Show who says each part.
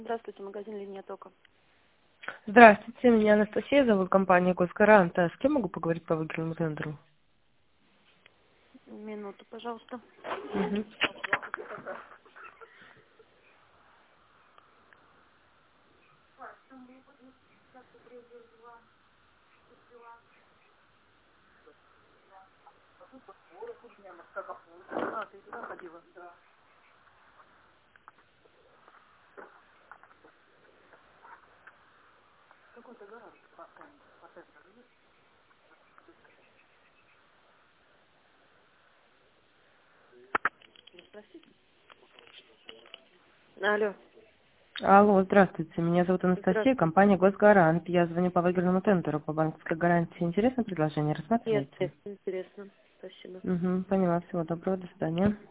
Speaker 1: Здравствуйте, магазин «Линия тока».
Speaker 2: Здравствуйте, меня Анастасия зовут, компания «Госгарант». А с кем могу поговорить по выигранному тендеру?
Speaker 1: Минуту, пожалуйста.
Speaker 2: Мгм.
Speaker 1: Ты туда ходила? Алло,
Speaker 2: Алло, здравствуйте, меня зовут Анастасия,
Speaker 1: здравствуйте.
Speaker 2: компания «Госгарант». Я звоню по выигранному тендеру по банковской гарантии. Интересное предложение,
Speaker 1: Нет,
Speaker 2: рассматриваете?
Speaker 1: нет, интересно. Спасибо.
Speaker 2: Угу, поняла, всего доброго, до свидания.